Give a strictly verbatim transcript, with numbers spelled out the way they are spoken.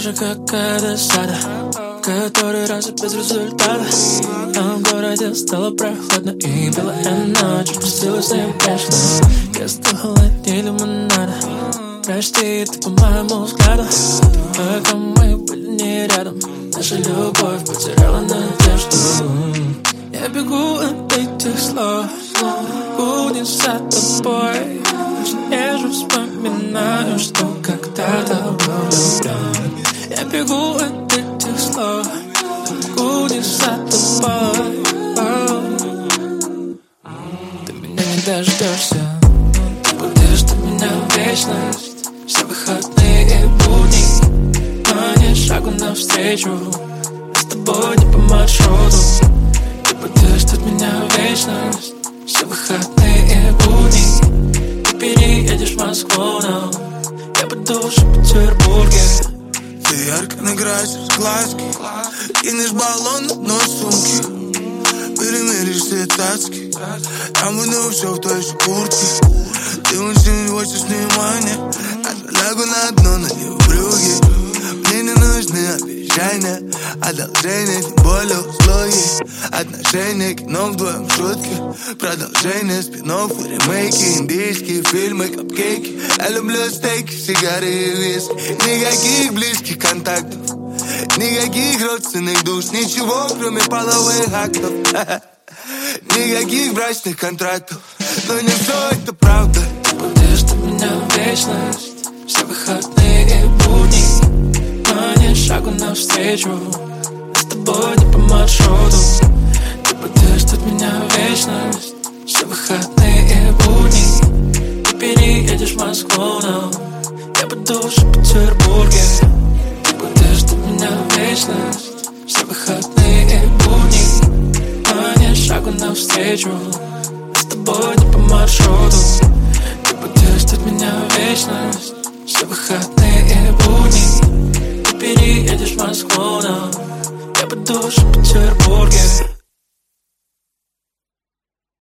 же какая-то сада, который раз и без результата. А в городе стало прохладно, и белая ночь пустилась на вечно. Я стал холоднее лимонада. Прости, ты по моему взгляду. Пока мы были не рядом, наша любовь потеряла надежду. Я бегу от этих слов, будет за тобой. Я же вспоминаю, что когда-то был влюблен. Я бегу от этих слов, будет за тобой. Ты меня не дождешься, ты будешь от меня вечность. Все выходные и будни, а не шагу навстречу. Я с тобой не по маршруту. Ты будешь от меня вечность. Все выходные и будни, ты переедешь в Москву, но я буду уже в Петербурге. Ты ярко накрасишь глазки, кинешь баллон одной сумки, перемеришь все тачки, я буду все в той же куртке. Ты очень хочешь внимания, я лягу на дно, на не в брюге. Мне не нужны обещания, одолжения, тем более услуги. Отношения, кино вдвоем, шутки, продолжение спин-офф, ремейки, индийские фильмы, капкейки. Я люблю стейки, сигары и виски. Никаких близких контактов, никаких родственных душ, ничего, кроме половых актов. Никаких брачных контрактов, но не все это правда. Ты будешь от меня вечность. Все выходные и будни, а не шагу навстречу. Я с тобой не по маршруту. Ты будешь от меня вечность. Все выходные и будни, ты переедешь в Москву, но я буду уже в Петербурге. Ты будешь от меня вечность. Все выходные и будни, а не шагу навстречу. Я с тобой не по маршруту. Ты будешь от меня вечность. Все выходные и будни, ты переедешь в Москву, но я буду уже в Петербурге.